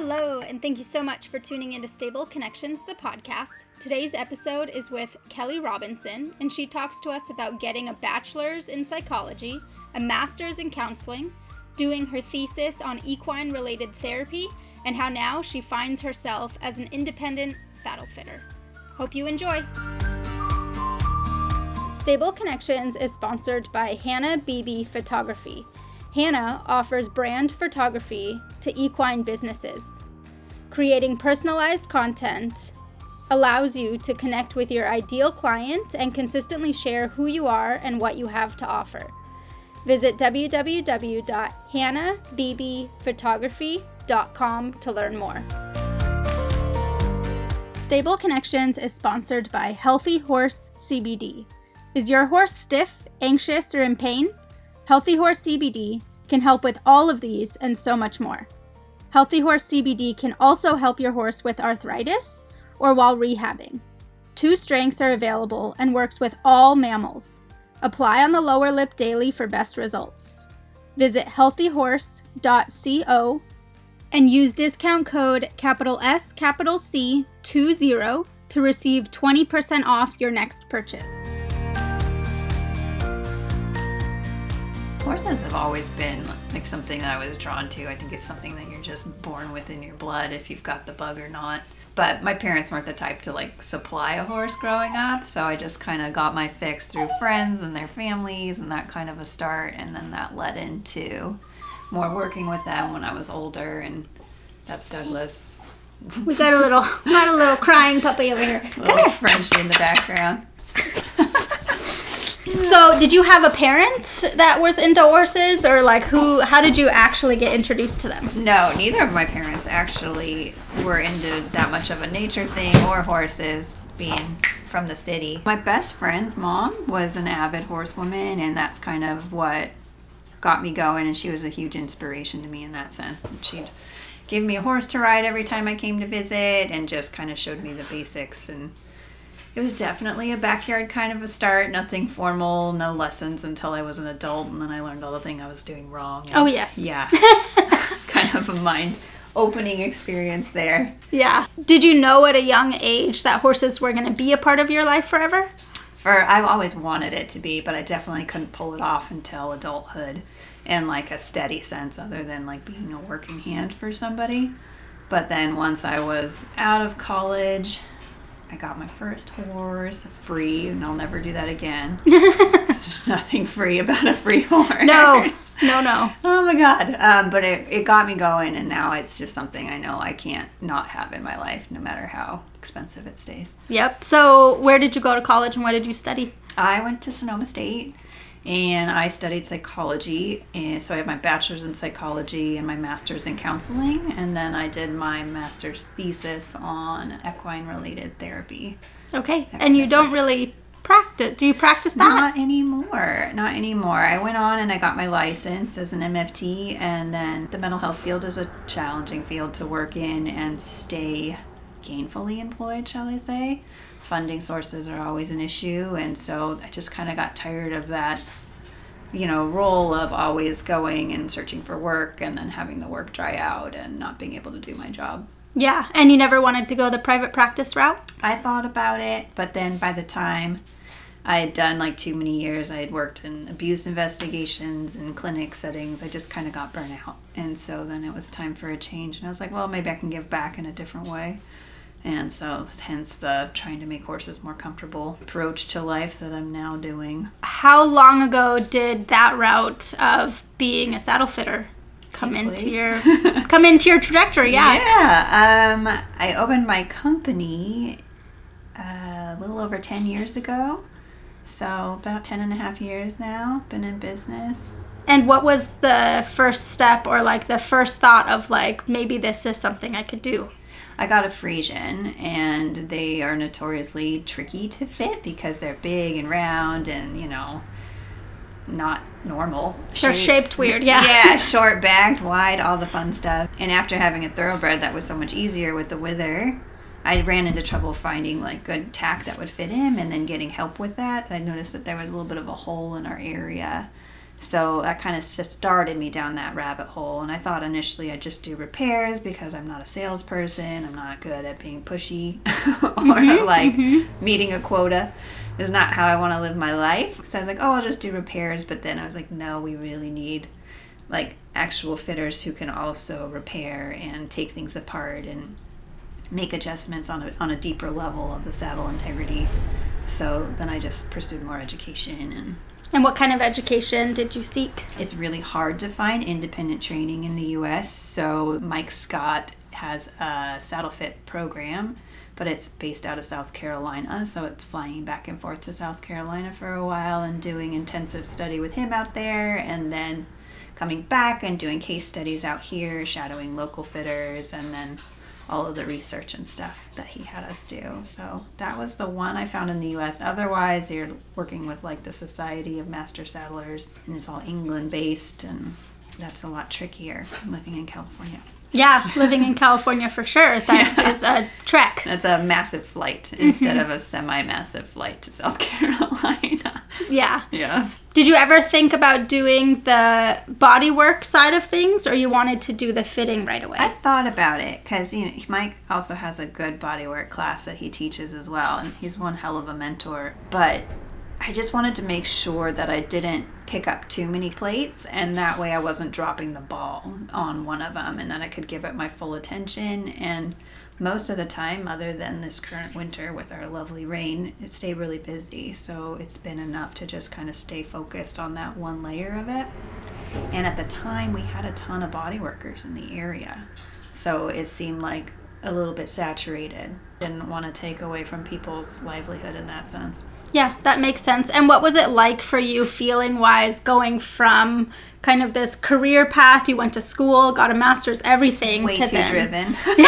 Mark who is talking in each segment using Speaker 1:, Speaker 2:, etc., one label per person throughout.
Speaker 1: Hello, and thank you so much for tuning into Stable Connections, the podcast. Today's episode is with Kelly Robinson, and she talks to us about getting a bachelor's in psychology, a master's in counseling, doing her thesis on equine-related therapy, and how now she finds herself as an independent saddle fitter. Hope you enjoy. Stable Connections is sponsored by Hannah Beebe Photography. Hannah offers brand photography to equine businesses. Creating personalized content allows you to connect with your ideal client and consistently share who you are and what you have to offer. Visit www.hannahbeebephotography.com to learn more. Stable Connections is sponsored by Healthy Horse CBD. Is your horse stiff, anxious, or in pain? Healthy Horse CBD can help with all of these and so much more. Healthy Horse CBD can also help your horse with arthritis or while rehabbing. 2 strengths are available and works with all mammals. Apply on the lower lip daily for best results. Visit healthyhorse.co and use discount code SC20 to receive 20% off your next purchase.
Speaker 2: Horses have always been like something that I was drawn to. I think it's something that you're just born with in your blood if you've got the bug or not. But my parents weren't the type to like supply a horse growing up, so I just kind of got my fix through friends and their families and that kind of a start, and then that led into more working with them when I was older, and that's Douglas.
Speaker 1: We got a little crying puppy over here.
Speaker 2: A little Frenchie in the background.
Speaker 1: So, did you have a parent that was into horses, or like how did you actually get introduced to them?
Speaker 2: No, neither of my parents actually were into that much of a nature thing or horses, being from the city. My best friend's mom was an avid horsewoman, and that's kind of what got me going, and she was a huge inspiration to me in that sense. And she'd give me a horse to ride every time I came to visit and just kind of showed me the basics, and it was definitely a backyard kind of a start. Nothing formal, no lessons until I was an adult, and then I learned all the things I was doing wrong. And
Speaker 1: oh, yes.
Speaker 2: Yeah. Kind of a mind-opening experience there.
Speaker 1: Yeah. Did you know at a young age that horses were going to be a part of your life forever?
Speaker 2: I've always wanted it to be, but I definitely couldn't pull it off until adulthood in like a steady sense, other than like being a working hand for somebody. But then once I was out of college, I got my first horse free, and I'll never do that again. There's nothing free about a free horse.
Speaker 1: No.
Speaker 2: Oh my God. But it got me going, and now it's just something I know I can't not have in my life, no matter how expensive it stays.
Speaker 1: Yep. So where did you go to college, and what did you study?
Speaker 2: I went to Sonoma State, and I studied psychology, and so I have my bachelor's in psychology and my master's in counseling, and then I did my master's thesis on equine-related therapy.
Speaker 1: Okay, and you don't really practice. Do you practice that?
Speaker 2: Not anymore. I went on and I got my license as an MFT, and then the mental health field is a challenging field to work in and stay gainfully employed, shall I say. Funding sources are always an issue, and so I just kind of got tired of that, role of always going and searching for work and then having the work dry out and not being able to do my job.
Speaker 1: Yeah, and you never wanted to go the private practice route?
Speaker 2: I thought about it, but then by the time I had done like too many years, I had worked in abuse investigations and clinic settings, I just kind of got burnt out. And so then it was time for a change, and I was like, well, maybe I can give back in a different way. And so hence the trying to make horses more comfortable approach to life that I'm now doing.
Speaker 1: How long ago did that route of being a saddle fitter come into your trajectory?
Speaker 2: Yeah. I opened my company a little over 10 years ago. So about 10 and a half years now, been in business.
Speaker 1: And what was the first step, or like the first thought of like, maybe this is something I could do?
Speaker 2: I got a Friesian, and they are notoriously tricky to fit because they're big and round and, not normal.
Speaker 1: They're shaped weird, yeah.
Speaker 2: Yeah, short backed, wide, all the fun stuff. And after having a thoroughbred that was so much easier with the wither, I ran into trouble finding like good tack that would fit him, and then getting help with that. I noticed that there was a little bit of a hole in our area. So that kind of started me down that rabbit hole. And I thought initially I'd just do repairs because I'm not a salesperson. I'm not good at being pushy or meeting a quota. Is not how I want to live my life. So I was like, oh, I'll just do repairs. But then I was like, no, we really need like actual fitters who can also repair and take things apart and make adjustments on a deeper level of the saddle integrity. So then I just pursued more education.
Speaker 1: And what kind of education did you seek?
Speaker 2: It's really hard to find independent training in the U.S. So Mike Scott has a saddle fit program, but it's based out of South Carolina. So it's flying back and forth to South Carolina for a while and doing intensive study with him out there, and then coming back and doing case studies out here, shadowing local fitters, and then all of the research and stuff that he had us do. So that was the one I found in the U.S. Otherwise, you're working with like the Society of Master Saddlers, and it's all England based, and that's a lot trickier living in California.
Speaker 1: Yeah, living in California for sure. That is a trek.
Speaker 2: That's a massive flight instead of a semi-massive flight to South Carolina.
Speaker 1: Yeah.
Speaker 2: Yeah.
Speaker 1: Did you ever think about doing the bodywork side of things, or you wanted to do the fitting right away?
Speaker 2: I thought about it because Mike also has a good bodywork class that he teaches as well, and he's one hell of a mentor. But I just wanted to make sure that I didn't pick up too many plates, and that way I wasn't dropping the ball on one of them, and then I could give it my full attention. And most of the time, other than this current winter with our lovely rain, it stayed really busy. So it's been enough to just kind of stay focused on that one layer of it. And at the time, we had a ton of body workers in the area. So it seemed like a little bit saturated. Didn't want to take away from people's livelihood in that sense.
Speaker 1: Yeah, that makes sense. And what was it like for you feeling-wise going from kind of this career path? You went to school, got a master's, everything.
Speaker 2: Way
Speaker 1: to
Speaker 2: too
Speaker 1: then...
Speaker 2: driven.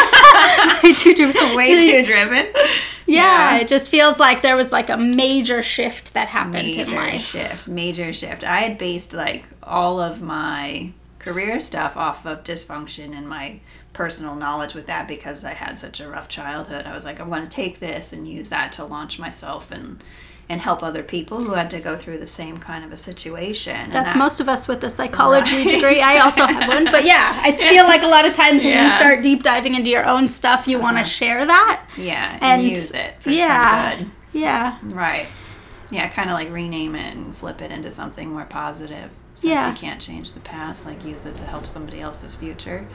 Speaker 1: Way too driven.
Speaker 2: Way too driven.
Speaker 1: Yeah, it just feels like there was like a major shift that happened in life.
Speaker 2: Major shift. I had based like all of my career stuff off of dysfunction and my personal knowledge with that because I had such a rough childhood. I was like, I want to take this and use that to launch myself and help other people who had to go through the same kind of a situation.
Speaker 1: That's most of us with a psychology degree. I also have one. But yeah, I feel like a lot of times when you start deep diving into your own stuff, you want to share that.
Speaker 2: Yeah, and use it for some good.
Speaker 1: Yeah.
Speaker 2: Right. Yeah, kind of like rename it and flip it into something more positive. Since you can't change the past, like use it to help somebody else's future.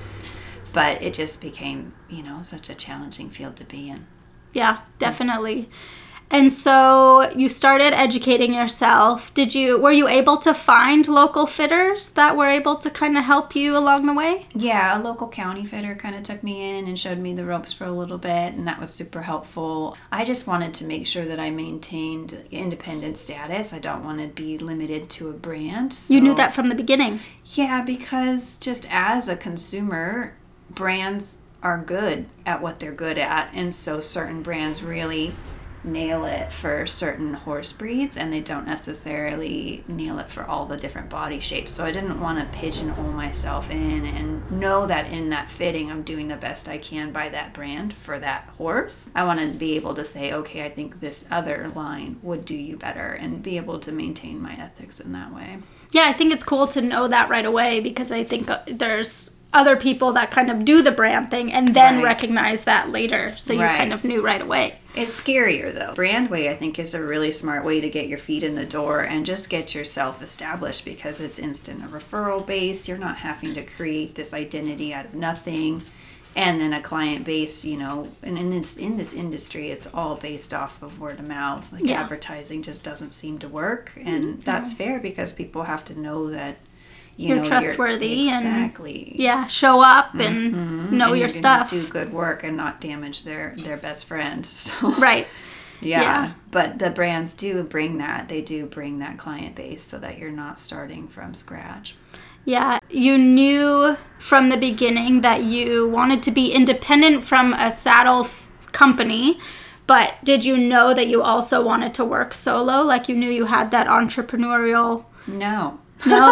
Speaker 2: But it just became, such a challenging field to be in.
Speaker 1: Yeah, definitely. And so you started educating yourself. Were you able to find local fitters that were able to kind of help you along the way?
Speaker 2: Yeah, a local county fitter kind of took me in and showed me the ropes for a little bit, and that was super helpful. I just wanted to make sure that I maintained independent status. I don't want to be limited to a brand. So,
Speaker 1: you knew that from the beginning?
Speaker 2: Yeah, because just as a consumer, brands are good at what they're good at, and so certain brands really nail it for certain horse breeds, and they don't necessarily nail it for all the different body shapes. So I didn't want to pigeonhole myself in, and know that in that fitting I'm doing the best I can by that brand for that horse. I wanted to be able to say, okay, I think this other line would do you better, and be able to maintain my ethics in that way.
Speaker 1: Yeah, I think it's cool to know that right away, because I think there's other people that kind of do the brand thing and then recognize that later. So you kind of knew right away.
Speaker 2: It's scarier though. Brandway, I think, is a really smart way to get your feet in the door and just get yourself established, because it's instant, a referral base. You're not having to create this identity out of nothing. And then a client base, and in this industry, it's all based off of word of mouth. Like advertising just doesn't seem to work. And that's fair, because people have to know that
Speaker 1: you're trustworthy
Speaker 2: exactly.
Speaker 1: and show up and know your stuff.
Speaker 2: Do good work and not damage their best friend. So,
Speaker 1: right.
Speaker 2: Yeah. But the brands do bring that. They do bring that client base so that you're not starting from scratch.
Speaker 1: Yeah. You knew from the beginning that you wanted to be independent from a saddle company, but did you know that you also wanted to work solo? Like you knew you had that entrepreneurial...
Speaker 2: No.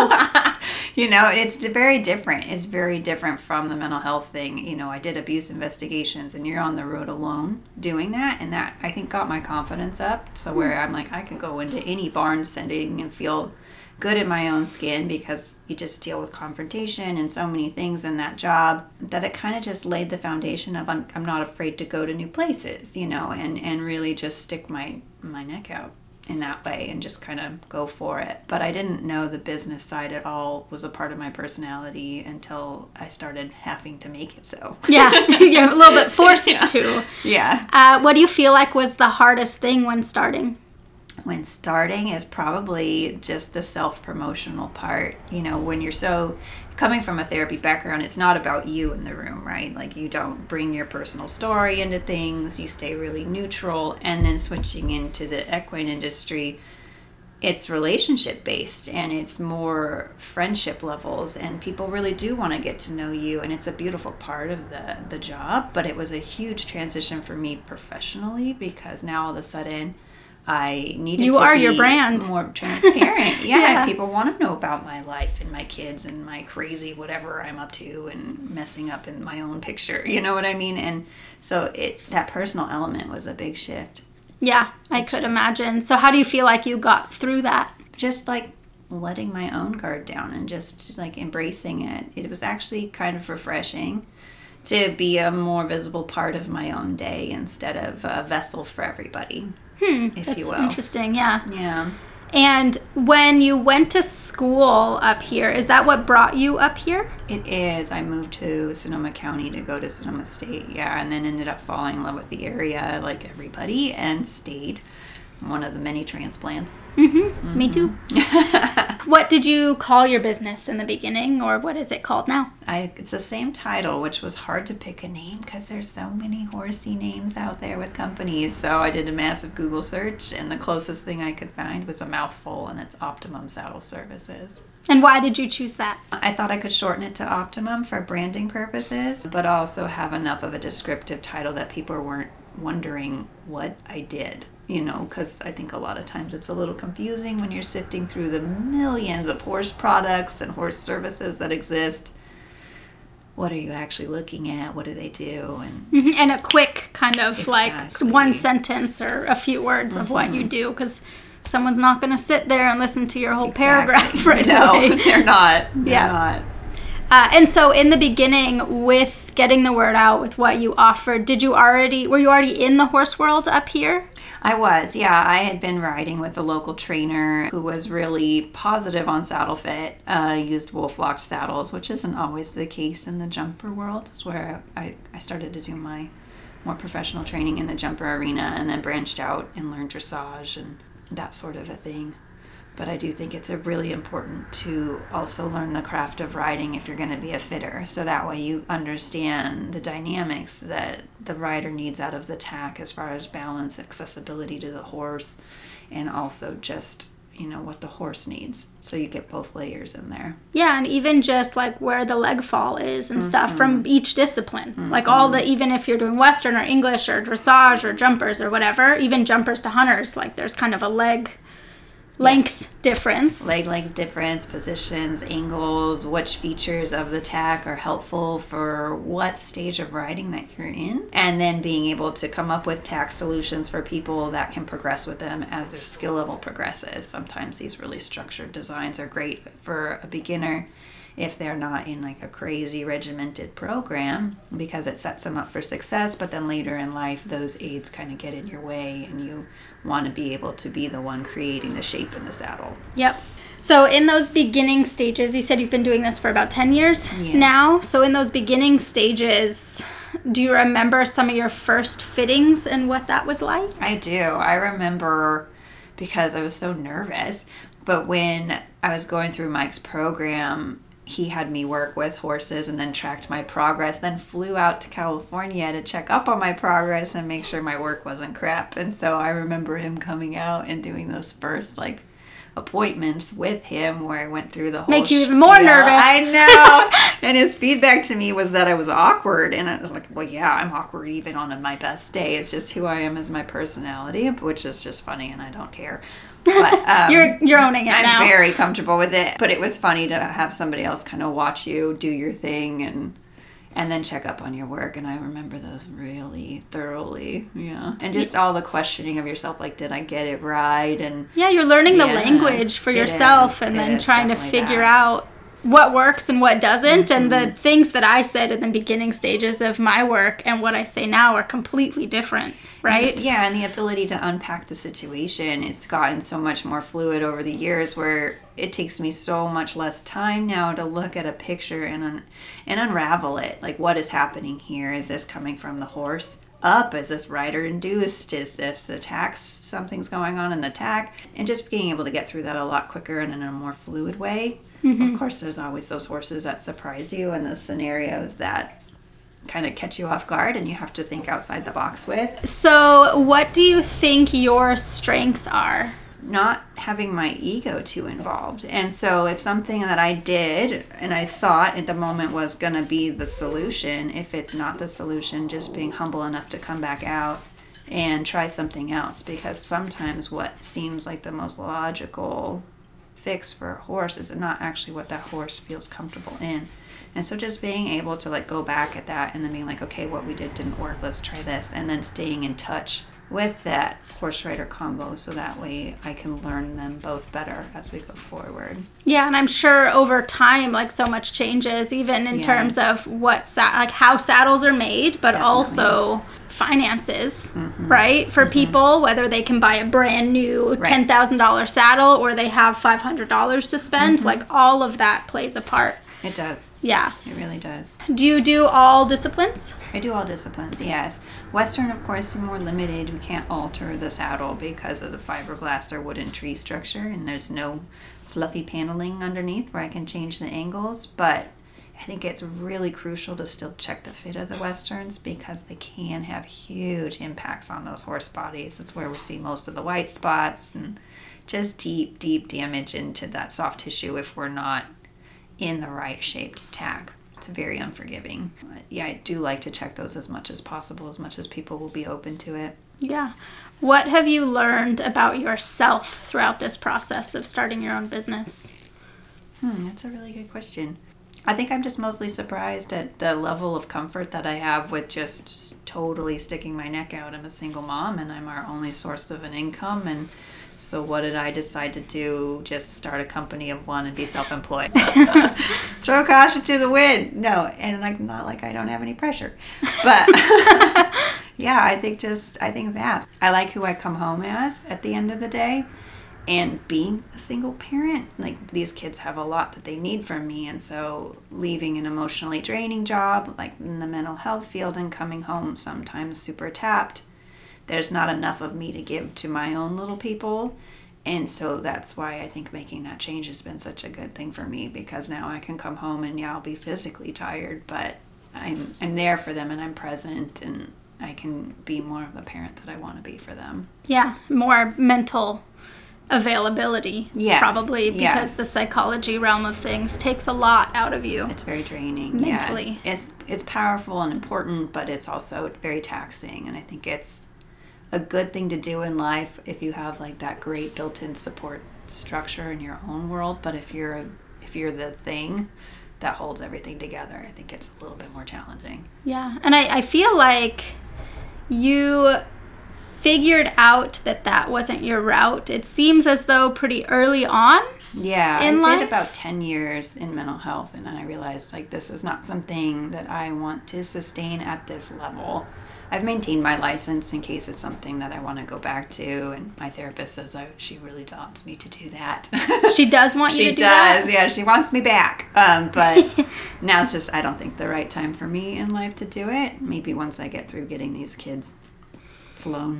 Speaker 2: It's very different. It's very different from the mental health thing. I did abuse investigations, and you're on the road alone doing that. And that, I think, got my confidence up. So where I'm like, I can go into any barn setting and feel good in my own skin because you just deal with confrontation and so many things in that job, that it kind of just laid the foundation of I'm not afraid to go to new places, and really just stick my neck out in that way and just kind of go for it. But I didn't know the business side at all was a part of my personality until I started having to make it so.
Speaker 1: Yeah, you're a little bit forced to.
Speaker 2: Yeah.
Speaker 1: What do you feel like was the hardest thing when starting?
Speaker 2: When starting is probably just the self-promotional part. When you're so coming from a therapy background, it's not about you in the room, right? Like, you don't bring your personal story into things. You stay really neutral. And then switching into the equine industry, it's relationship based and it's more friendship levels, and people really do want to get to know you, and it's a beautiful part of the job. But it was a huge transition for me professionally, because now all of a sudden I needed to be
Speaker 1: your brand.
Speaker 2: more transparent. Yeah, people want to know about my life and my kids and my crazy whatever I'm up to and messing up in my own picture. You know what I mean? And so that personal element was a big shift.
Speaker 1: Yeah, I could imagine. So how do you feel like you got through that?
Speaker 2: Just like letting my own guard down and just like embracing it. It was actually kind of refreshing to be a more visible part of my own day instead of a vessel for everybody. If you will.
Speaker 1: That's interesting, yeah.
Speaker 2: Yeah.
Speaker 1: And when you went to school up here, is that what brought you up here?
Speaker 2: It is. I moved to Sonoma County to go to Sonoma State, and then ended up falling in love with the area like everybody and stayed. One of the many transplants.
Speaker 1: Me too. What did you call your business in the beginning, or what is it called now?
Speaker 2: It's the same title, which was hard to pick a name because there's so many horsey names out there with companies. So I did a massive Google search, and the closest thing I could find was a mouthful, and it's Optimum Saddle Services.
Speaker 1: And why did you choose that?
Speaker 2: I thought I could shorten it to Optimum for branding purposes, but also have enough of a descriptive title that people weren't wondering what I did. Because I think a lot of times it's a little confusing when you're sifting through the millions of horse products and horse services that exist. What are you actually looking at? What do they do?
Speaker 1: And a quick kind of
Speaker 2: Exactly.
Speaker 1: like one sentence or a few words of what you do, because someone's not going to sit there and listen to your whole paragraph right away.
Speaker 2: No, they're not.
Speaker 1: Yeah.
Speaker 2: Not.
Speaker 1: And so in the beginning, with getting the word out with what you offered, were you already in the horse world up here?
Speaker 2: I was, yeah. I had been riding with a local trainer who was really positive on saddle fit, used wolf locked saddles, which isn't always the case in the jumper world. It's where I started to do my more professional training in the jumper arena, and then branched out and learned dressage and that sort of a thing. But I do think it's really important to also learn the craft of riding if you're going to be a fitter. So that way you understand the dynamics that the rider needs out of the tack as far as balance, accessibility to the horse, and also just, what the horse needs. So you get both layers in there.
Speaker 1: Yeah, and even just like where the leg fall is and stuff from each discipline. Like even if you're doing Western or English or dressage or jumpers or whatever, even jumpers to hunters, like there's kind of a leg length difference.
Speaker 2: Leg length difference, positions, angles, which features of the tack are helpful for what stage of riding that you're in. And then being able to come up with tack solutions for people that can progress with them as their skill level progresses. Sometimes these really structured designs are great for a beginner if they're not in like a crazy regimented program, because it sets them up for success. But then later in life, those aids kind of get in your way, and you want to be able to be the one creating the shape in the saddle.
Speaker 1: Yep. So in those beginning stages, you said you've been doing this for about 10 years now. So in those beginning stages, do you remember some of your first fittings and what that was like?
Speaker 2: I do. I remember, because I was so nervous, but when I was going through Mike's program, he had me work with horses and then tracked my progress, then flew out to California to check up on my progress and make sure my work wasn't crap. And so I remember him coming out and doing those first appointments with him where I went through the whole
Speaker 1: Make you even more nervous.
Speaker 2: I know. And his feedback to me was that I was awkward. And I was like, well, yeah, I'm awkward even on my best day. It's just who I am as my personality, which is just funny, and I don't care. But,
Speaker 1: you're owning it now.
Speaker 2: I'm very comfortable with it. But it was funny to have somebody else kind of watch you do your thing, and and then check up on your work. And I remember those really thoroughly. Yeah. And just all the questioning of yourself, like, did I get it right? And
Speaker 1: yeah, you're learning the language for yourself and then trying to figure out what works and what doesn't. And the things that I said in the beginning stages of my work and what I say now are completely different, right?
Speaker 2: Yeah, and the ability to unpack the situation, it's gotten so much more fluid over the years where it takes me so much less time now to look at a picture and unravel it. Like, what is happening here? Is this coming from the horse up? Is this rider induced? Is this the tack? Something's going on in the tack? And just being able to get through that a lot quicker and in a more fluid way. Of course, there's always those horses that surprise you and the scenarios that kind of catch you off guard and you have to think outside the box with.
Speaker 1: So what do you think your strengths are?
Speaker 2: Not having my ego too involved. And so if something that I did and I thought at the moment was going to be the solution, if it's not the solution, just being humble enough to come back out and try something else. Because sometimes what seems like the most logical fix for a horse is not actually what that horse feels comfortable in. And so just being able to like go back at that and then being like, okay, what we did didn't work, let's try this. And then staying in touch with that horse rider combo so that way I can learn them both better as we go forward.
Speaker 1: Yeah, and I'm sure over time, like, so much changes, even in terms of how saddles are made, but also finances, right? For people, whether they can buy a brand new $10,000 saddle or they have $500 to spend, like, all of that plays a part.
Speaker 2: It does.
Speaker 1: Yeah.
Speaker 2: It really does.
Speaker 1: Do you do all disciplines?
Speaker 2: I do all disciplines, yes. Western, of course, are more limited. We can't alter the saddle because of the fiberglass or wooden tree structure, and there's no fluffy paneling underneath where I can change the angles. But I think it's really crucial to still check the fit of the Westerns because they can have huge impacts on those horse bodies. That's where we see most of the white spots and just deep, deep damage into that soft tissue if we're not in the right shaped tack. It's very unforgiving. Yeah, I do like to check those as much as possible, as much as people will be open to it.
Speaker 1: Yeah. What have you learned about yourself throughout this process of starting your own business?
Speaker 2: That's a really good question. I think I'm just mostly surprised at the level of comfort that I have with just totally sticking my neck out. I'm a single mom and I'm our only source of an income, and so what did I decide to do? Just start a company of one and be self-employed. Throw caution to the wind. No, and like not like I don't have any pressure. But yeah, I think that. I like who I come home as at the end of the day. And being a single parent, like these kids have a lot that they need from me. And so leaving an emotionally draining job, like in the mental health field, and coming home sometimes super tapped, there's not enough of me to give to my own little people. And so that's why I think making that change has been such a good thing for me, because now I can come home and I'll be physically tired, but I'm there for them and I'm present and I can be more of a parent that I want to be for them.
Speaker 1: Yeah, more mental availability, probably, because the psychology realm of things takes a lot out of you.
Speaker 2: It's very draining mentally. It's powerful and important, but it's also very taxing, and I think it's a good thing to do in life if you have like that great built-in support structure in your own world. But if you're the thing that holds everything together, I think it's a little bit more challenging.
Speaker 1: Yeah, and I feel like you figured out that wasn't your route. It seems as though pretty early on.
Speaker 2: Yeah, I did about 10 years in mental health, and then I realized like this is not something that I want to sustain at this level. I've maintained my license in case it's something that I want to go back to, and my therapist says she really wants me to do that.
Speaker 1: She does want you to do that?
Speaker 2: She does, yeah. She wants me back. But now it's just, I don't think the right time for me in life to do it. Maybe once I get through getting these kids flown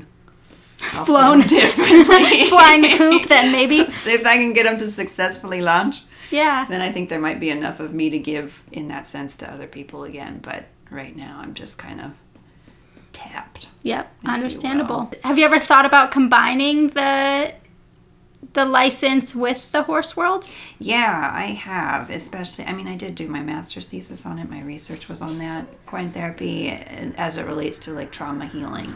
Speaker 2: differently.
Speaker 1: Flying the coop, then maybe.
Speaker 2: If I can get them to successfully launch.
Speaker 1: Yeah.
Speaker 2: Then I think there might be enough of me to give in that sense to other people again. But right now I'm just kind of tapped.
Speaker 1: Yep, understandable. Have you ever thought about combining the license with the horse world?
Speaker 2: Yeah, I have. Especially, I did do my master's thesis on it. My research was on that, equine therapy, as it relates to like trauma healing.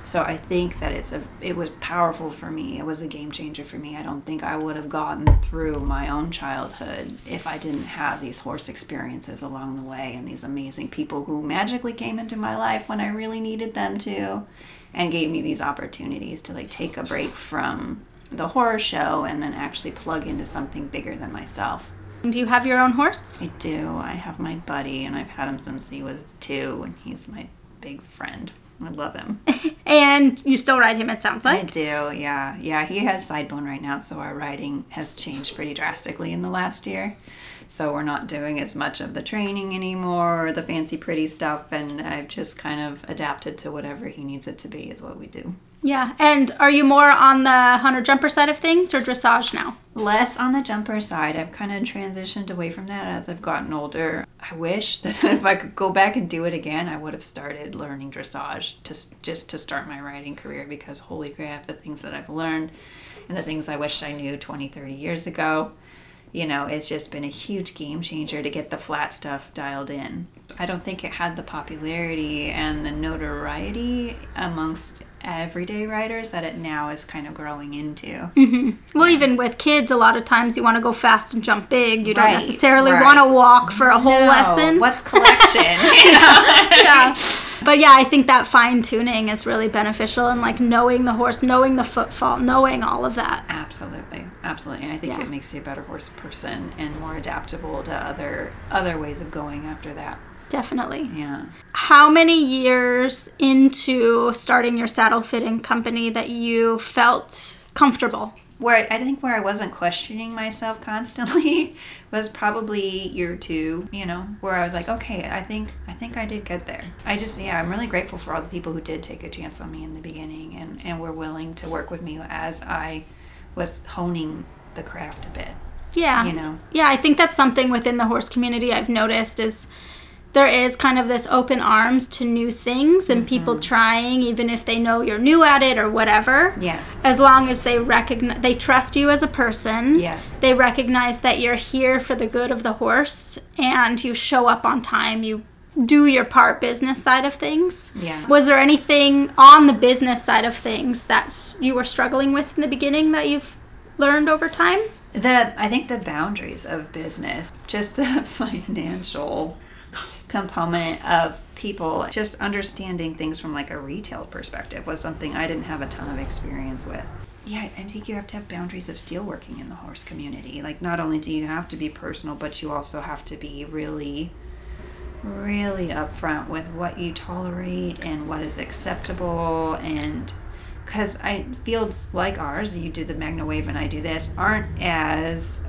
Speaker 2: So I think that it was powerful for me. It was a game changer for me. I don't think I would have gotten through my own childhood if I didn't have these horse experiences along the way, and these amazing people who magically came into my life when I really needed them to, and gave me these opportunities to like take a break from the horror show and then actually plug into something bigger than myself.
Speaker 1: Do you have your own horse?
Speaker 2: I do. I have my buddy, and I've had him since he was 2, and he's my big friend. I love him.
Speaker 1: And you still ride him, it sounds like.
Speaker 2: I do, yeah. Yeah, he has sidebone right now, so our riding has changed pretty drastically in the last year. So we're not doing as much of the training anymore, or the fancy pretty stuff, and I've just kind of adapted to whatever he needs it to be is what we do.
Speaker 1: Yeah, and are you more on the hunter jumper side of things or dressage now?
Speaker 2: Less on the jumper side. I've kind of transitioned away from that as I've gotten older. I wish that if I could go back and do it again, I would have started learning dressage just to start my riding career, because holy crap, the things that I've learned and the things I wished I knew 20, 30 years ago, you know, it's just been a huge game changer to get the flat stuff dialed in. I don't think it had the popularity and the notoriety amongst everyday riders that it now is kind of growing into.
Speaker 1: Mm-hmm. Well, even with kids, a lot of times you want to go fast and jump big. You don't
Speaker 2: Right,
Speaker 1: necessarily
Speaker 2: right.
Speaker 1: want to walk for a whole lesson.
Speaker 2: What's collection? You know?
Speaker 1: Yeah. But yeah, I think that fine tuning is really beneficial, and like knowing the horse, knowing the footfall, knowing all of that.
Speaker 2: Absolutely. And I think
Speaker 1: Yeah.
Speaker 2: it makes you a better horse person and more adaptable to other ways of going after that.
Speaker 1: Definitely.
Speaker 2: Yeah.
Speaker 1: How many years into starting your saddle fitting company that you felt comfortable?
Speaker 2: Where I wasn't questioning myself constantly was probably year 2, you know, where I was like, okay, I think I did get there. I'm really grateful for all the people who did take a chance on me in the beginning and were willing to work with me as I was honing the craft a bit.
Speaker 1: Yeah.
Speaker 2: You know?
Speaker 1: Yeah, I think that's something within the horse community I've noticed is there is kind of this open arms to new things and people trying, even if they know you're new at it or whatever.
Speaker 2: Yes.
Speaker 1: As long as they trust you as a person.
Speaker 2: Yes.
Speaker 1: They recognize that you're here for the good of the horse and you show up on time. You do your part business side of things.
Speaker 2: Yeah.
Speaker 1: Was there anything on the business side of things that you were struggling with in the beginning that you've learned over time?
Speaker 2: I think the boundaries of business, just the financial component of people, just understanding things from like a retail perspective was something I didn't have a ton of experience with. Yeah, I think you have to have boundaries of steelworking in the horse community. Like, not only do you have to be personal, but you also have to be really, really upfront with what you tolerate and what is acceptable. And because fields like ours, you do the Magna Wave and I do this, aren't as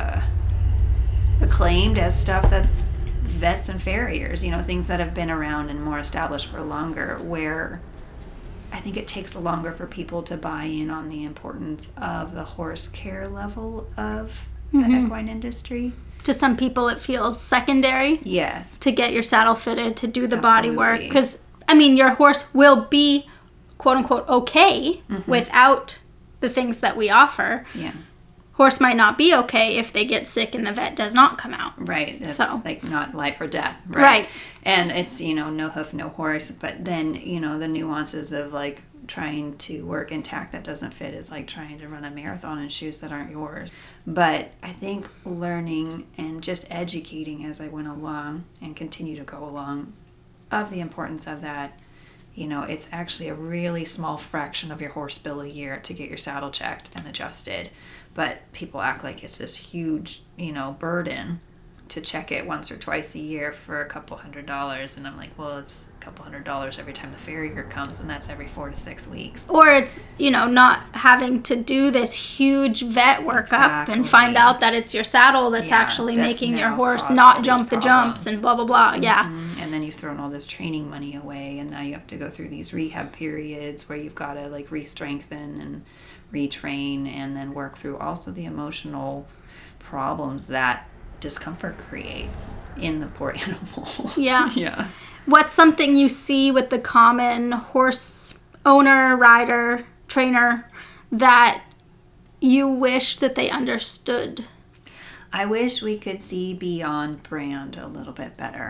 Speaker 2: acclaimed as stuff that's vets and farriers, you know, things that have been around and more established for longer, where I think it takes longer for people to buy in on the importance of the horse care level of the equine industry.
Speaker 1: To some people, it feels secondary.
Speaker 2: Yes.
Speaker 1: To get your saddle fitted, to do the body work.
Speaker 2: Absolutely.
Speaker 1: Because, I mean, your horse will be, quote unquote, okay without the things that we offer.
Speaker 2: Yeah.
Speaker 1: Horse might not be okay if they get sick and the vet does not come out.
Speaker 2: Right. It's
Speaker 1: So.
Speaker 2: like not life or death.
Speaker 1: Right.
Speaker 2: And it's, you know, no hoof, no horse. But then, you know, the nuances of like trying to work in tack that doesn't fit is like trying to run a marathon in shoes that aren't yours. But I think learning and just educating as I went along and continue to go along of the importance of that, you know, it's actually a really small fraction of your horse bill a year to get your saddle checked and adjusted. But people act like it's this huge, you know, burden to check it once or twice a year for a couple $100. And I'm like, well, it's a couple $100 every time the farrier comes, and that's every 4 to 6 weeks.
Speaker 1: Or it's, you know, not having to do this huge vet workup and find
Speaker 2: Exactly.
Speaker 1: out that it's your saddle that's
Speaker 2: Yeah,
Speaker 1: actually
Speaker 2: that's
Speaker 1: making your
Speaker 2: now
Speaker 1: horse
Speaker 2: caused all
Speaker 1: not
Speaker 2: these
Speaker 1: jump the jumps
Speaker 2: problems.
Speaker 1: and blah, blah, blah. Yeah.
Speaker 2: And then you've thrown all this training money away, and now you have to go through these rehab periods where you've got to like re-strengthen and retrain, and then work through also the emotional problems that discomfort creates in the poor animal.
Speaker 1: Yeah.
Speaker 2: Yeah.
Speaker 1: What's something you see with the common horse owner, rider, trainer that you wish that they understood?
Speaker 2: I wish we could see beyond brand a little bit better.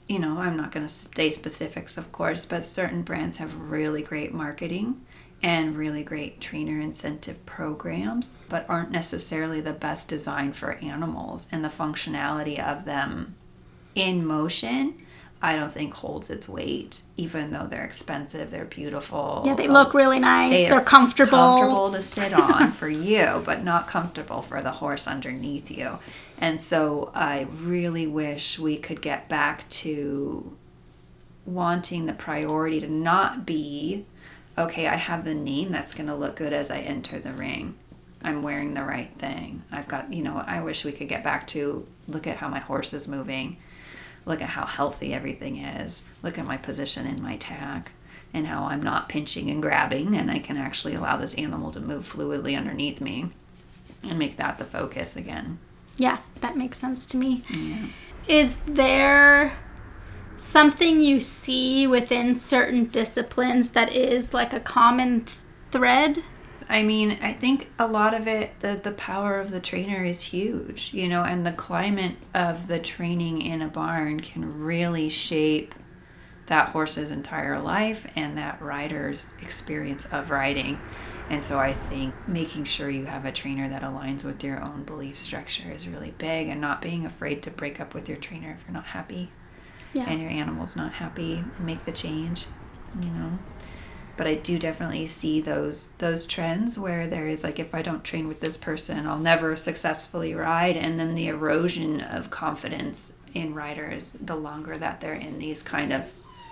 Speaker 2: you know, I'm not going to say specifics, of course, but certain brands have really great marketing and really great trainer incentive programs, but aren't necessarily the best designed for animals. And the functionality of them in motion, I don't think holds its weight, even though they're expensive, they're beautiful.
Speaker 1: Yeah, they look really nice. They're comfortable.
Speaker 2: Comfortable to sit on for you, but not comfortable for the horse underneath you. And so I really wish we could get back to wanting the priority to not be, okay, I have the name that's going to look good as I enter the ring. I'm wearing the right thing. I've got, you know, I wish we could get back to look at how my horse is moving. Look at how healthy everything is. Look at my position in my tack and how I'm not pinching and grabbing, and I can actually allow this animal to move fluidly underneath me and make that the focus again.
Speaker 1: Yeah, that makes sense to me.
Speaker 2: Yeah.
Speaker 1: Is there something you see within certain disciplines that is like a common thread?
Speaker 2: I mean, I think a lot of it, the power of the trainer is huge, you know, and the climate of the training in a barn can really shape that horse's entire life and that rider's experience of riding. And so I think making sure you have a trainer that aligns with your own belief structure is really big, and not being afraid to break up with your trainer if you're not happy and your animal's not happy, and make the change, you know. But I do definitely see those trends where there is like, if I don't train with this person, I'll never successfully ride. And then the erosion of confidence in riders, the longer that they're in these kind of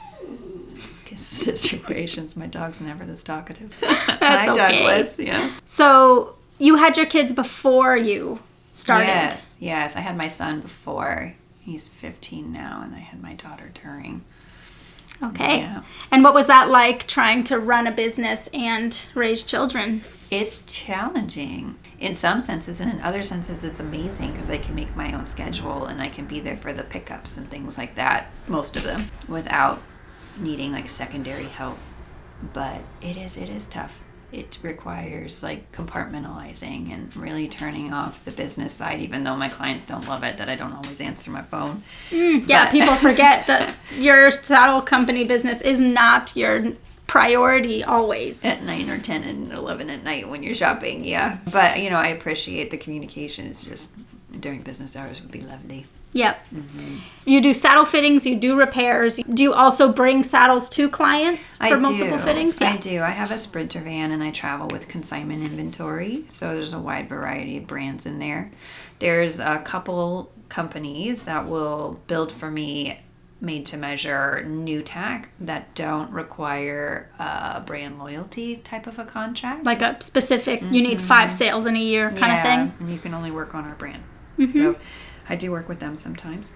Speaker 2: situations. My dog's never this talkative.
Speaker 1: That's okay.
Speaker 2: Douglas. Yeah.
Speaker 1: So you had your kids before you started?
Speaker 2: Yes. I had my son before. He's 15 now, and I had my daughter during.
Speaker 1: Okay.
Speaker 2: Yeah.
Speaker 1: And what was that like, trying to run a business and raise children?
Speaker 2: It's challenging in some senses, and in other senses it's amazing because I can make my own schedule and I can be there for the pickups and things like that, most of them, without needing like secondary help. But it is tough. It requires like compartmentalizing and really turning off the business side, even though my clients don't love it that I don't always answer my phone.
Speaker 1: Yeah, people forget that your saddle company business is not your priority always.
Speaker 2: At 9 or 10 and 11 at night when you're shopping, yeah. But, you know, I appreciate the communication. It's just during business hours would be lovely.
Speaker 1: Yep. Mm-hmm. You do saddle fittings, you do repairs. Do you also bring saddles to clients for multiple fittings?
Speaker 2: Yeah. I do. I have a Sprinter van and I travel with consignment inventory. So there's a wide variety of brands in there. There's a couple companies that will build for me made to measure new tack that don't require a brand loyalty type of a contract.
Speaker 1: Like a specific, you need 5 sales in a year kind of thing?
Speaker 2: And you can only work on our brand. Mm-hmm. So I do work with them sometimes.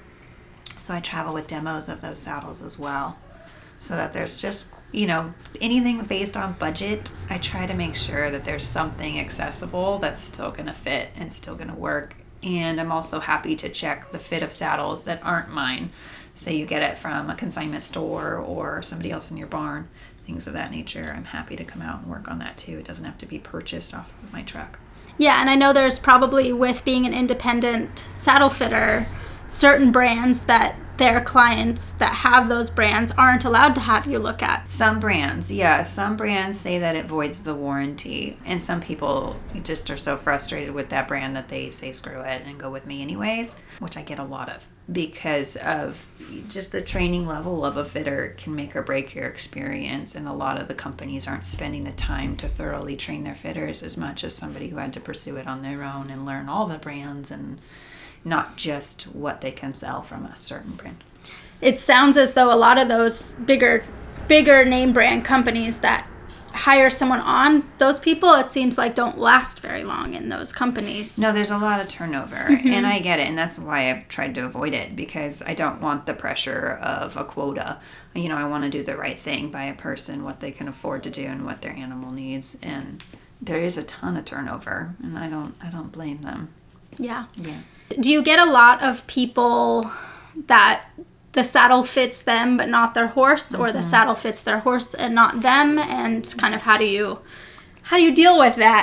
Speaker 2: So I travel with demos of those saddles as well. So that there's just, you know, anything based on budget, I try to make sure that there's something accessible that's still going to fit and still going to work. And I'm also happy to check the fit of saddles that aren't mine. Say you get it from a consignment store or somebody else in your barn, things of that nature. I'm happy to come out and work on that too. It doesn't have to be purchased off of my truck.
Speaker 1: Yeah, and I know there's probably, with being an independent saddle fitter, certain brands that their clients that have those brands aren't allowed to have you look at.
Speaker 2: Some brands, yeah. Some brands say that it voids the warranty. And some people just are so frustrated with that brand that they say screw it and go with me anyways, which I get a lot of. Because of just the training level of a fitter can make or break your experience, and a lot of the companies aren't spending the time to thoroughly train their fitters as much as somebody who had to pursue it on their own and learn all the brands and not just what they can sell from a certain brand.
Speaker 1: It sounds as though a lot of those bigger name brand companies that hire someone on, those people, it seems like, don't last very long in those companies.
Speaker 2: No, there's a lot of turnover, and I get it, and that's why I've tried to avoid it, because I don't want the pressure of a quota. You know, I want to do the right thing by a person, what they can afford to do and what their animal needs, and there is a ton of turnover, and I don't blame them.
Speaker 1: Yeah. Do you get a lot of people that the saddle fits them but not their horse, or the saddle fits their horse and not them, and kind of how do you deal with that?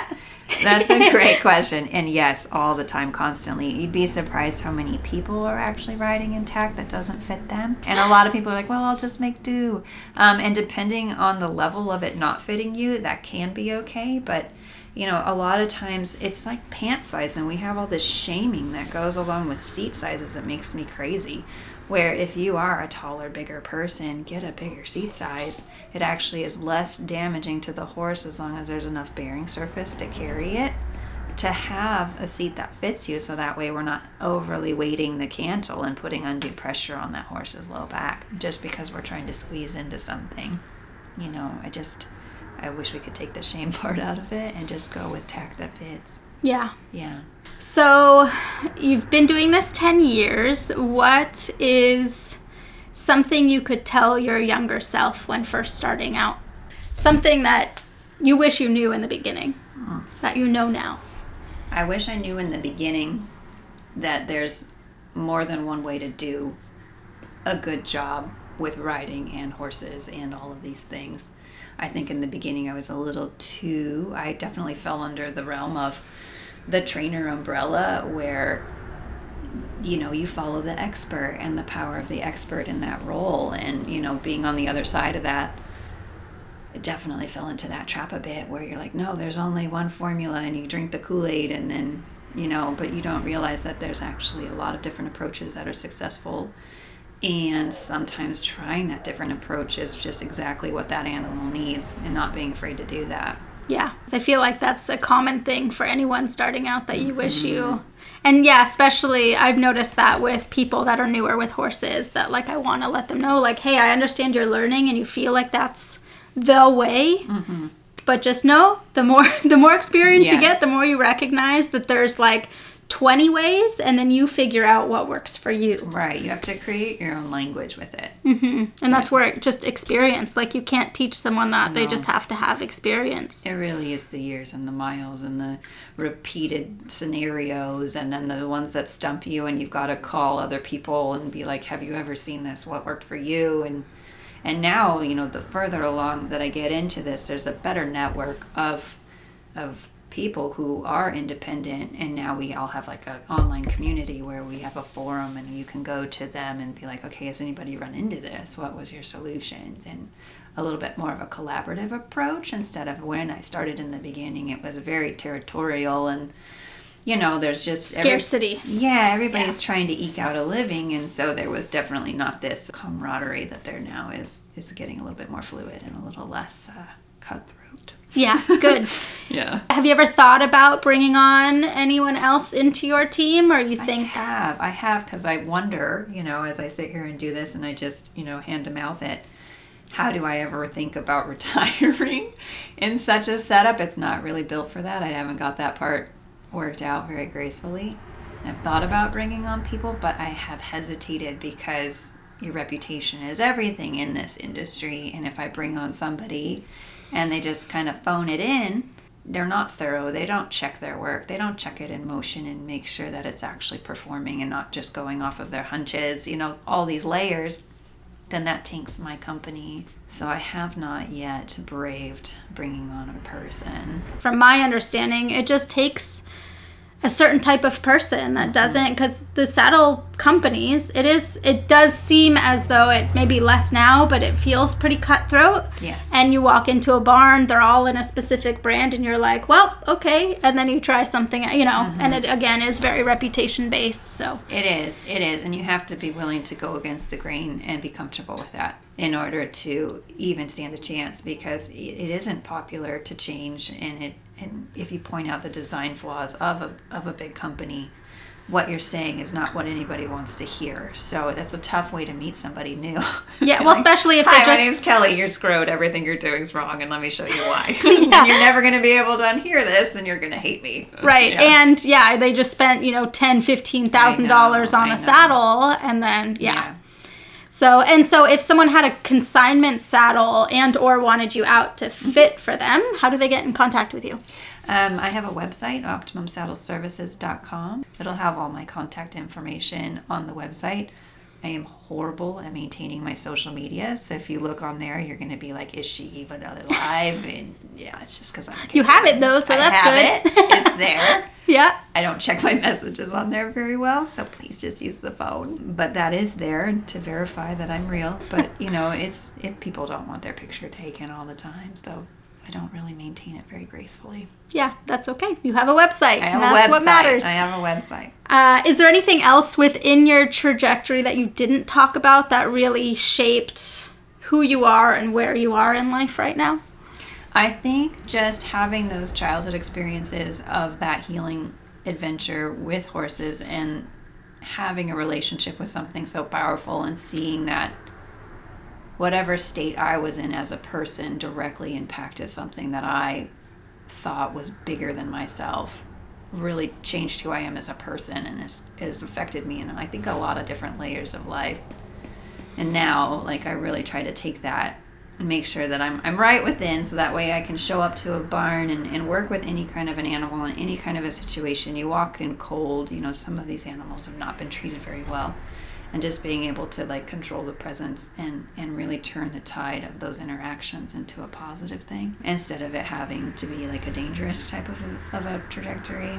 Speaker 2: That's a great question. And yes, all the time, constantly. You'd be surprised how many people are actually riding in tack that doesn't fit them. And a lot of people are like, well, I'll just make do. And depending on the level of it not fitting you, that can be okay. But, you know, a lot of times it's like pant size, and we have all this shaming that goes along with seat sizes that makes me crazy. Where if you are a taller, bigger person, get a bigger seat size. It actually is less damaging to the horse as long as there's enough bearing surface to carry it, to have a seat that fits you, so that way we're not overly weighting the cantle and putting undue pressure on that horse's low back just because we're trying to squeeze into something. You know, I wish we could take the shame part out of it and just go with tack that fits.
Speaker 1: Yeah.
Speaker 2: Yeah.
Speaker 1: So you've been doing this 10 years. What is something you could tell your younger self when first starting out? Something that you wish you knew in the beginning, that you know now.
Speaker 2: I wish I knew in the beginning that there's more than one way to do a good job with riding and horses and all of these things. I think in the beginning I definitely fell under the realm of the trainer umbrella, where, you know, you follow the expert and the power of the expert in that role. And, you know, being on the other side of that, it definitely fell into that trap a bit, where you're like, no, there's only one formula and you drink the Kool-Aid, and then, you know, but you don't realize that there's actually a lot of different approaches that are successful. And sometimes trying that different approach is just exactly what that animal needs, and not being afraid to do that.
Speaker 1: Yeah, I feel like that's a common thing for anyone starting out, that you wish you... And yeah, especially I've noticed that with people that are newer with horses, that like I want to let them know, like, hey, I understand you're learning and you feel like that's the way, but just know the more experience you get, the more you recognize that there's like 20 ways, and then you figure out what works for you.
Speaker 2: Right. You have to create your own language with it.
Speaker 1: And that's where it just experience. Like, you can't teach someone that. No. They just have to have experience.
Speaker 2: It really is the years and the miles and the repeated scenarios, and then the ones that stump you, and you've got to call other people and be like, have you ever seen this? What worked for you? And now, you know, the further along that I get into this, there's a better network of people who are independent, and now we all have like an online community where we have a forum, and you can go to them and be like, okay, has anybody run into this? What was your solutions? And a little bit more of a collaborative approach, instead of when I started in the beginning, it was very territorial, and, you know, there's just
Speaker 1: scarcity.
Speaker 2: Everybody's trying to eke out a living, and so there was definitely not this camaraderie that there now is getting a little bit more fluid and a little less cutthroat.
Speaker 1: Yeah, good.
Speaker 2: Yeah.
Speaker 1: Have you ever thought about bringing on anyone else into your team, or you think...
Speaker 2: I have, because I wonder, you know, as I sit here and do this and I just, you know, hand to mouth it, how do I ever think about retiring in such a setup? It's not really built for that. I haven't got that part worked out very gracefully. And I've thought about bringing on people, but I have hesitated because your reputation is everything in this industry. And if I bring on somebody and they just kind of phone it in, they're not thorough. They don't check their work. They don't check it in motion and make sure that it's actually performing and not just going off of their hunches, you know, all these layers, then that tanks my company. So I have not yet braved bringing on a person.
Speaker 1: From my understanding, it just takes a certain type of person that doesn't, because the saddle companies, it does seem as though it may be less now, but it feels pretty cutthroat.
Speaker 2: Yes.
Speaker 1: And you walk into a barn, they're all in a specific brand, and you're like, well, okay, and then you try something, you know, and it again is very reputation based. So
Speaker 2: it is, and you have to be willing to go against the grain and be comfortable with that in order to even stand a chance, because it isn't popular to change, and if you point out the design flaws of a big company, what you're saying is not what anybody wants to hear. So that's a tough way to meet somebody new.
Speaker 1: Yeah, well, especially if
Speaker 2: Hi, my name's Kelly. You're screwed. Everything you're doing is wrong, and let me show you why.
Speaker 1: Yeah.
Speaker 2: You're never going to be able to unhear this, and you're going to hate me.
Speaker 1: Right, and they just spent $10,000, $15,000 on a saddle, and then So if someone had a consignment saddle and or wanted you out to fit for them, how do they get in contact with you?
Speaker 2: I have a website, OptimumSaddleServices.com. It'll have all my contact information on the website. I am horrible at maintaining my social media. So if you look on there, you're going to be like, is she even alive? And yeah, it's just because I'm
Speaker 1: You have it though, so that's good.
Speaker 2: It's there.
Speaker 1: Yeah.
Speaker 2: I don't check my messages on there very well, so please just use the phone. But that is there to verify that I'm real. But, if people don't want their picture taken all the time, so I don't really maintain it very gracefully.
Speaker 1: Yeah, that's okay. You have a website.
Speaker 2: I have
Speaker 1: and
Speaker 2: a
Speaker 1: that's
Speaker 2: website.
Speaker 1: what matters.
Speaker 2: I have a website.
Speaker 1: Is there anything else within your trajectory that you didn't talk about that really shaped who you are and where you are in life right now?
Speaker 2: I think just having those childhood experiences of that healing adventure with horses and having a relationship with something so powerful and seeing that whatever state I was in as a person directly impacted something that I thought was bigger than myself really changed who I am as a person, and has affected me in, I think, a lot of different layers of life. And now, I really try to take that and make sure that I'm right within, so that way I can show up to a barn and work with any kind of an animal in any kind of a situation. You walk in cold, some of these animals have not been treated very well. And just being able to control the presence and really turn the tide of those interactions into a positive thing, instead of it having to be a dangerous type of a trajectory.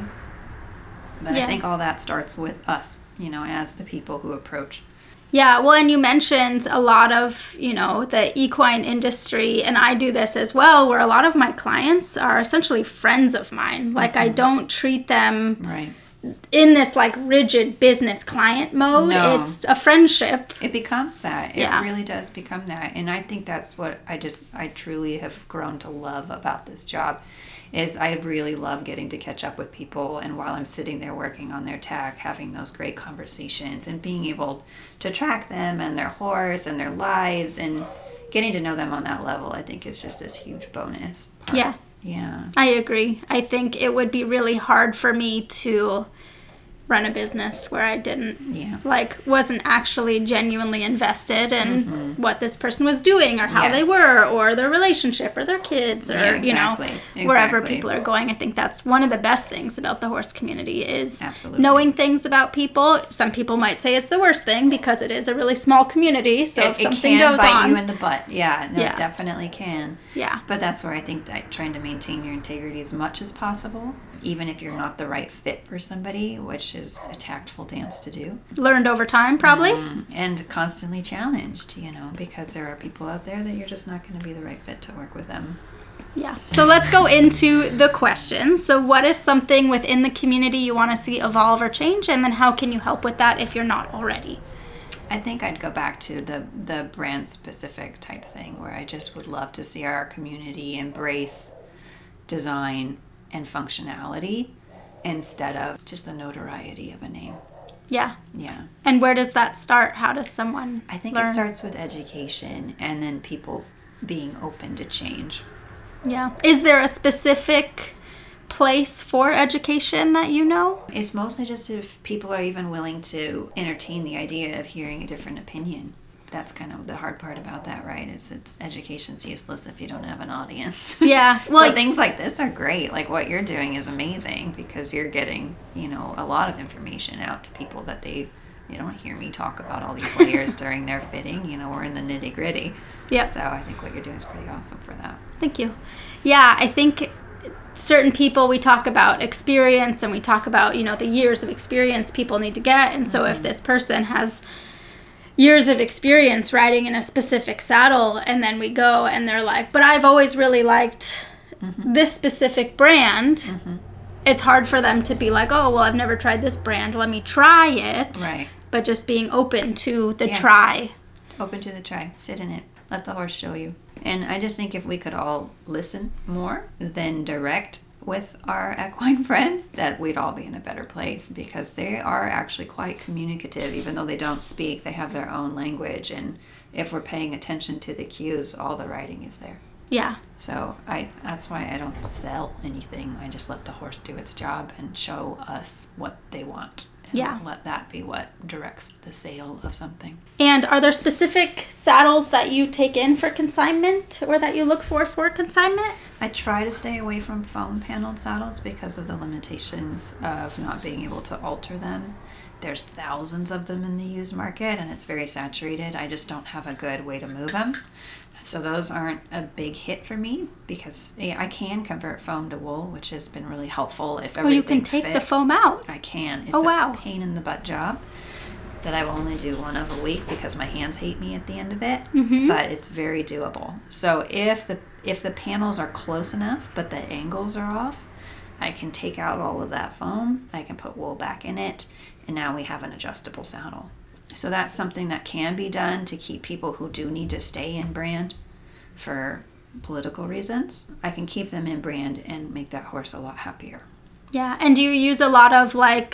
Speaker 2: But yeah. I think all that starts with us, as the people who approach.
Speaker 1: Yeah, well, and you mentioned a lot of, the equine industry, and I do this as well, where a lot of my clients are essentially friends of mine. Mm-hmm. I don't treat them
Speaker 2: right
Speaker 1: in this rigid business client mode. No. It's a friendship.
Speaker 2: It becomes that.
Speaker 1: Yeah.
Speaker 2: It really does become that. And I think that's what I truly have grown to love about this job, is I really love getting to catch up with people, and while I'm sitting there working on their tack, having those great conversations and being able to track them and their horse and their lives and getting to know them on that level, I think is just this huge bonus part.
Speaker 1: Yeah.
Speaker 2: Yeah.
Speaker 1: I agree. I think it would be really hard for me to run a business where I didn't, wasn't actually genuinely invested in what this person was doing or how they were or their relationship or their kids or, wherever people are going. I think that's one of the best things about the horse community is knowing things about people. Some people might say it's the worst thing because it is a really small community. So if something goes on. It can bite
Speaker 2: you in the butt. Yeah, no, it definitely can.
Speaker 1: Yeah.
Speaker 2: But that's where I think that trying to maintain your integrity as much as possible, even if you're not the right fit for somebody, which is a tactful dance to do.
Speaker 1: Learned over time, probably.
Speaker 2: And constantly challenged, because there are people out there that you're just not going to be the right fit to work with them.
Speaker 1: Yeah. So let's go into the questions. So what is something within the community you want to see evolve or change? And then how can you help with that if you're not already?
Speaker 2: I think I'd go back to the brand specific type thing, where I just would love to see our community embrace design and functionality instead of just the notoriety of a name.
Speaker 1: Yeah.
Speaker 2: Yeah.
Speaker 1: And where does that start? How does someone
Speaker 2: I think
Speaker 1: learn?
Speaker 2: It starts with education and then people being open to change.
Speaker 1: Yeah. Is there a specific place for education that you know?
Speaker 2: It's mostly just if people are even willing to entertain the idea of hearing a different opinion. That's kind of the hard part about that, right? Education's useless if you don't have an audience.
Speaker 1: Yeah. Well,
Speaker 2: so things like this are great. What you're doing is amazing because you're getting, a lot of information out to people that they don't hear me talk about all these layers during their fitting. We're in the nitty gritty.
Speaker 1: Yeah.
Speaker 2: So I think what you're doing is pretty awesome for that.
Speaker 1: Thank you. Yeah, I think certain people, we talk about experience and we talk about, the years of experience people need to get. And so if this person has years of experience riding in a specific saddle and then we go and they're like, but I've always really liked this specific brand, it's hard for them to be like, oh, well, I've never tried this brand, let me try it.
Speaker 2: Right.
Speaker 1: But just being open to the try.
Speaker 2: Open to the try. Sit in it. Let the horse show you. And I just think if we could all listen more than direct with our equine friends, that we'd all be in a better place, because they are actually quite communicative. Even though they don't speak, they have their own language, and if we're paying attention to the cues, all the writing is there.
Speaker 1: Yeah.
Speaker 2: So that's why I don't sell anything. I just let the horse do its job and show us what they want. And let that be what directs the sale of something.
Speaker 1: And are there specific saddles that you take in for consignment or that you look for consignment?
Speaker 2: I try to stay away from foam paneled saddles because of the limitations of not being able to alter them. there's thousands of them in the used market and it's very saturated. I just don't have a good way to move them. So those aren't a big hit for me because I can convert foam to wool, which has been really helpful if everything
Speaker 1: you can take
Speaker 2: fits.
Speaker 1: the foam out.
Speaker 2: I can. It's
Speaker 1: wow.
Speaker 2: a pain in the butt job that I will only do one of a week because my hands hate me at the end of it.
Speaker 1: Mm-hmm.
Speaker 2: But it's very doable. So if the panels are close enough but the angles are off, I can take out all of that foam. I can put wool back in it, and now we have an adjustable saddle. So that's something that can be done to keep people who do need to stay in brand for political reasons. I can keep them in brand and make that horse a lot happier.
Speaker 1: Yeah, and do you use a lot of like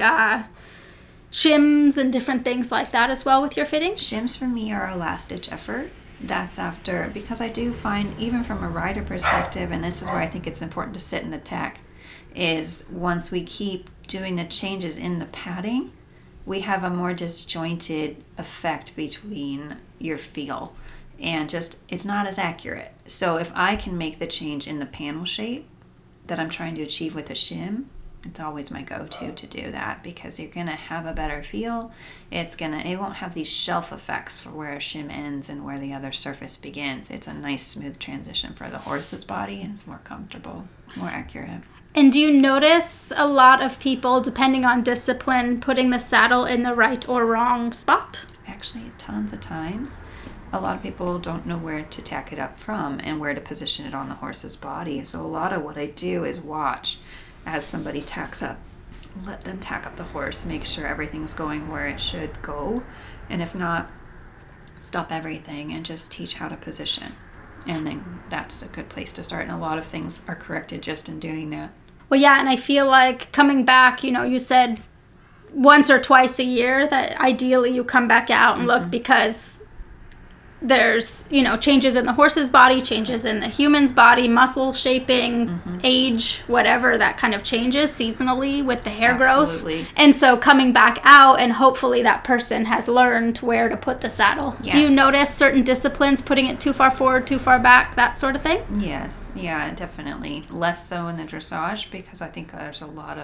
Speaker 1: shims and different things like that as well with your fittings?
Speaker 2: Shims for me are a last-ditch effort. That's after, because I do find, even from a rider perspective, and this is where I think it's important to sit in the tack, is once we keep doing the changes in the padding, we have a more disjointed effect between your feel, and just it's not as accurate. So if I can make the change in the panel shape that I'm trying to achieve with a shim, it's always my go-to to do that, because you're gonna have a better feel. It won't have these shelf effects for where a shim ends and where the other surface begins. It's a nice smooth transition for the horse's body, and it's more comfortable, more accurate.
Speaker 1: And do you notice a lot of people, depending on discipline, putting the saddle in the right or wrong spot?
Speaker 2: Actually, tons of times. A lot of people don't know where to tack it up from and where to position it on the horse's body. So a lot of what I do is watch as somebody tacks up. Let them tack up the horse, make sure everything's going where it should go. And if not, stop everything and just teach how to position. And then that's a good place to start. And a lot of things are corrected just in doing that.
Speaker 1: Well, yeah, and I feel like coming back, you said once or twice a year that ideally you come back out and look, because there's, changes in the horse's body, changes in the human's body, muscle shaping, age, whatever, that kind of changes seasonally with the hair growth. And so coming back out, and hopefully that person has learned where to put the saddle. Yeah. Do you notice certain disciplines, putting it too far forward, too far back, that sort of thing?
Speaker 2: Yes. Yeah, definitely. Less so in the dressage, because I think there's a lot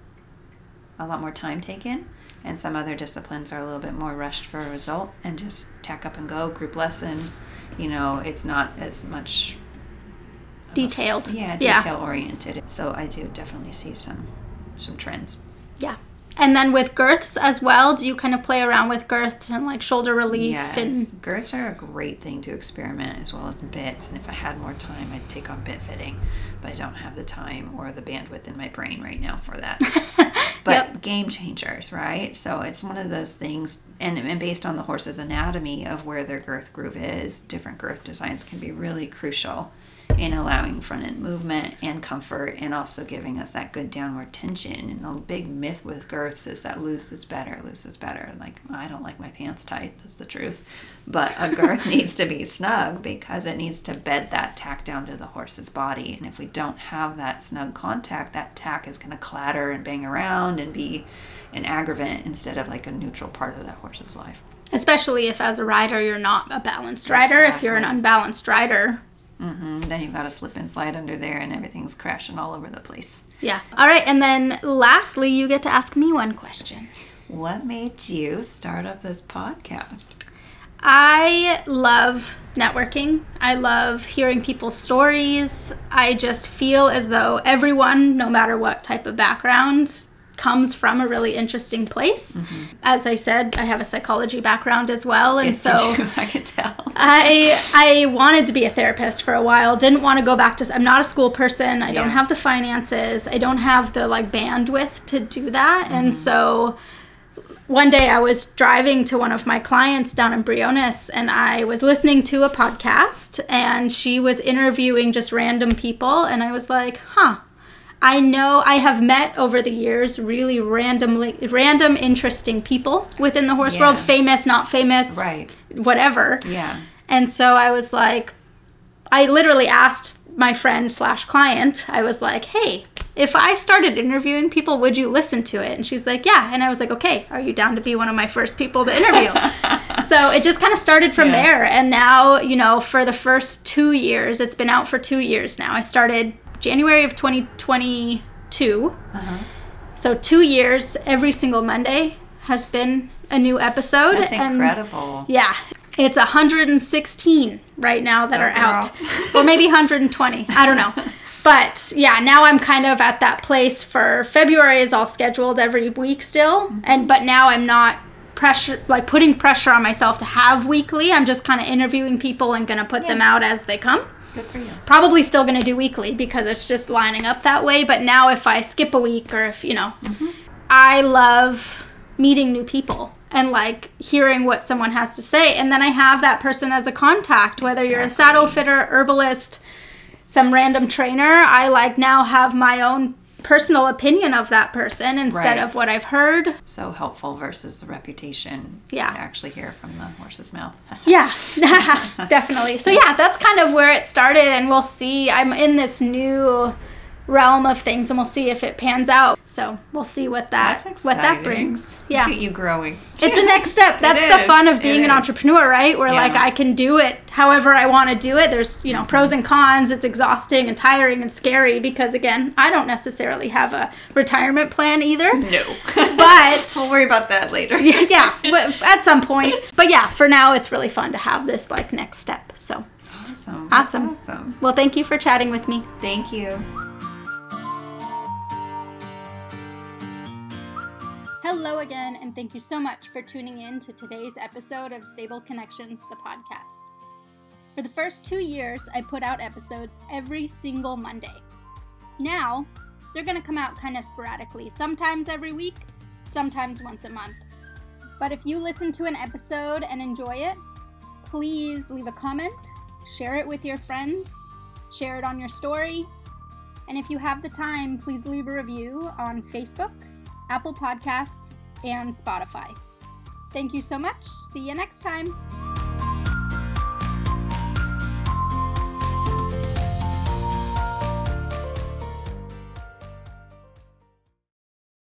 Speaker 2: more time taken. And some other disciplines are a little bit more rushed for a result and just tack up and go, group lesson. It's not as much
Speaker 1: detailed.
Speaker 2: Detail oriented. So I do definitely see some trends.
Speaker 1: Yeah. And then with girths as well, do you kind of play around with girths and like shoulder relief?
Speaker 2: Yes, girths are a great thing to experiment, as well as bits. And if I had more time, I'd take on bit fitting. But I don't have the time or the bandwidth in my brain right now for that. But game changers, right? So it's one of those things, and based on the horse's anatomy of where their girth groove is, different girth designs can be really crucial in allowing front end movement and comfort, and also giving us that good downward tension. And the big myth with girths is that loose is better. Like, I don't like my pants tight, that's the truth. But a girth needs to be snug because it needs to bed that tack down to the horse's body. And if we don't have that snug contact, that tack is going to clatter and bang around and be an aggravant instead of like a neutral part of that horse's life.
Speaker 1: Especially if as a rider you're not a balanced rider. Exactly. If you're an unbalanced rider,
Speaker 2: then you've got to slip and slide under there and everything's crashing all over the place.
Speaker 1: Yeah. All right. And then lastly, you get to ask me one question.
Speaker 2: What made you start up this podcast?
Speaker 1: I love networking. I love hearing people's stories. I just feel as though everyone, no matter what type of background, comes from a really interesting place. As I said, I have a psychology background as well, and
Speaker 2: yes,
Speaker 1: so
Speaker 2: I can tell.
Speaker 1: I wanted to be a therapist for a while. Didn't want to go back to. I'm not a school person. I don't have the finances. I don't have the bandwidth to do that, and so one day I was driving to one of my clients down in Briones, and I was listening to a podcast, and she was interviewing just random people, and I was like, I know I have met over the years really random, interesting people within the horse world, famous, not famous,
Speaker 2: right,
Speaker 1: whatever.
Speaker 2: Yeah.
Speaker 1: And so I was like, I literally asked my friend / client, I was like, hey, if I started interviewing people, would you listen to it? And she's like, yeah. And I was like, okay, are you down to be one of my first people to interview? So it just kind of started from there. And now, for the first 2 years, it's been out for 2 years now. I started January of 2022. So 2 years, every single Monday, has been a new episode.
Speaker 2: That's incredible.
Speaker 1: Yeah. It's 116 right now that are out. Or maybe 120. I don't know. But yeah, now I'm kind of at that place for February is all scheduled every week still. But now I'm not putting pressure on myself to have weekly. I'm just kind of interviewing people and going to put them out as they come.
Speaker 2: Good for you.
Speaker 1: Probably still going to do weekly because it's just lining up that way. But now if I skip a week or if, I love meeting new people and like hearing what someone has to say. And then I have that person as a contact, whether you're a saddle fitter, herbalist, some random trainer. I like now have my own personal opinion of that person instead of what I've heard.
Speaker 2: So helpful versus the reputation.
Speaker 1: Yeah.
Speaker 2: You actually hear from the horse's mouth.
Speaker 1: Yeah, definitely. So yeah, that's kind of where it started, and we'll see. I'm in this new realm of things, and we'll see if it pans out. So we'll see what that brings. Yeah.
Speaker 2: Look at you growing.
Speaker 1: It's a next step. That's the fun of being an entrepreneur, right? Where like I can do it however I want to do it. There's, pros and cons. It's exhausting and tiring and scary because again, I don't necessarily have a retirement plan either.
Speaker 2: No.
Speaker 1: But
Speaker 2: we'll worry about that later.
Speaker 1: Yeah, at some point. But yeah, for now it's really fun to have this like next step. So Awesome. Well, thank you for chatting with me.
Speaker 2: Thank you.
Speaker 1: Hello again, and thank you so much for tuning in to today's episode of Stable Connections, the podcast. For the first 2 years, I put out episodes every single Monday. Now, they're going to come out kind of sporadically, sometimes every week, sometimes once a month. But if you listen to an episode and enjoy it, please leave a comment, share it with your friends, share it on your story, and if you have the time, please leave a review on Facebook, Apple Podcast, and Spotify. Thank you so much. See you next time.